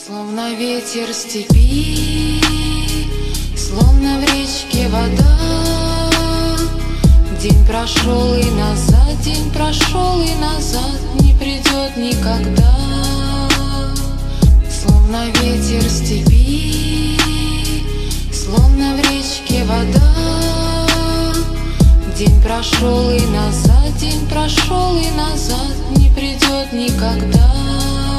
Словно ветер степи, словно в речке вода. День прошел и назад, день прошел и назад, не придет никогда. Словно ветер степи, словно в речке вода. День прошел и назад, день прошел и назад, не придет никогда.